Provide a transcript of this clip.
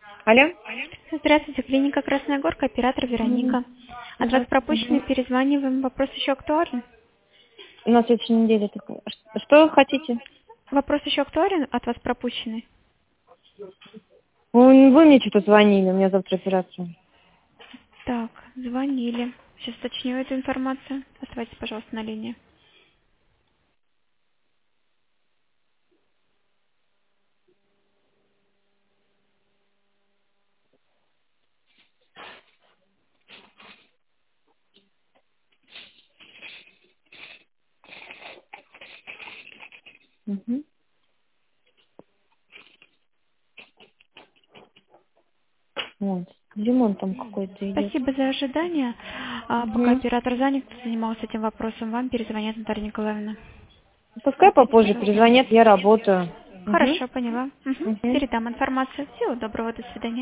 Алло? Здравствуйте, клиника Красная Горка, оператор Вероника. От вас пропущенный, перезваниваем. Вопрос еще актуален? На следующей неделе. Что вы хотите? Вопрос еще актуален? От вас пропущенный. Вы мне что-то звонили, у меня завтра операция. Так, звонили. Сейчас уточню эту информацию. Оставайтесь, пожалуйста, на линии. Угу. Вот. Ремонт там какой-то идет. Спасибо за ожидание. Пока оператор занят, кто занимался этим вопросом, вам перезвонит Наталья Николаевна. Пускай попозже перезвонят, я работаю. Хорошо, поняла. Угу. Передам информацию. Всего доброго, до свидания.